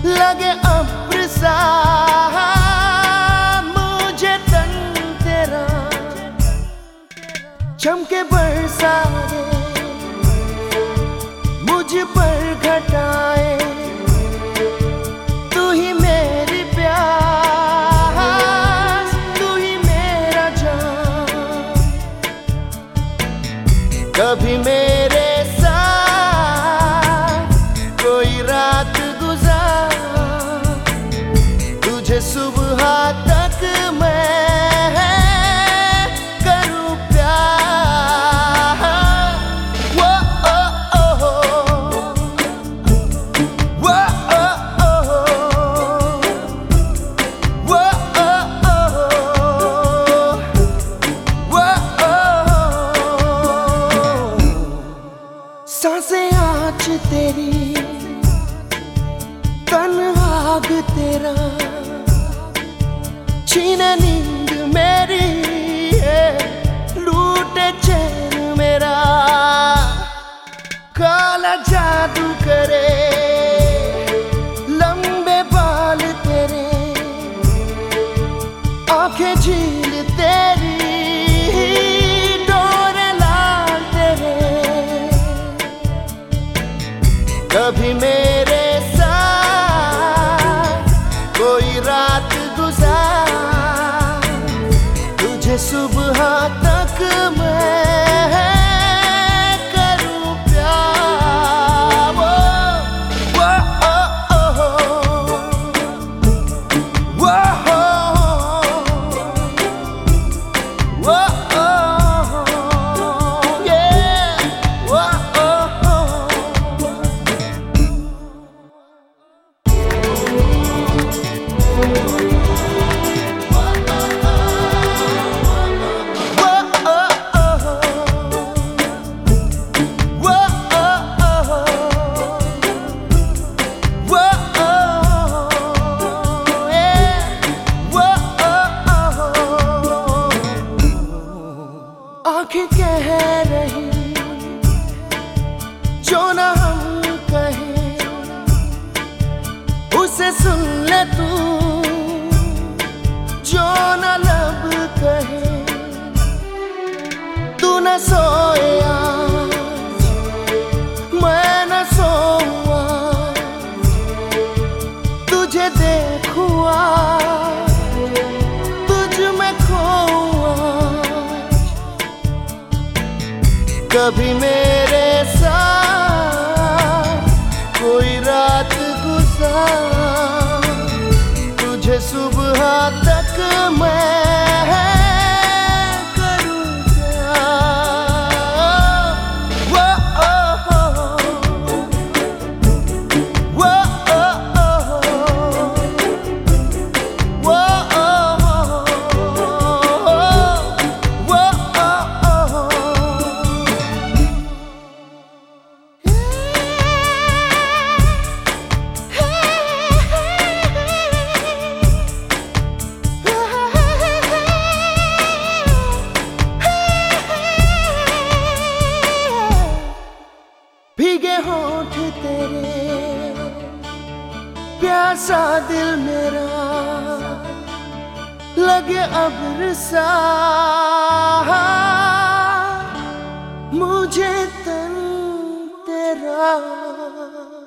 लगे अब्र सा मुझे तन तेरा, चमके बरसाए मुझ पर घटाए, तू ही मेरी प्यास, तू ही मेरा जान। कभी मेरे साथ कोई रात गुजार, तुझे सुबह तक मैं करूं प्यार। वो ओ ओ वो ओ ओ वो ओ वो सांसें आज तेरी, तन आग तेरा, छीने नींद मेरी, लूटे चैन मेरा। काला जादू करे लंबे बाल तेरे, आंखें झील तेरी, डोरे लाल तेरे। कभी मेरे साथ कोई रात गुजार, तुझे सुबह तक मैं करूं प्यार। वो ओ ओ वो वो yeah वो आँखें कह रही जो न हम कहें, उसे सुन ले तू जो न लब कहे। तू न सोए आज, मैं न सोऊं आज, तुझे देखूं आज, तुझ में खोऊं आज। कभी मेरे साथ कोई रात गुजार, तुझे सुबह तक मैं करूं प्यार। वो ओ वो वो वो भीगे होठ तेरे, प्यासा दिल मेरा, लगे अब्र सा मुझे तन तेरा।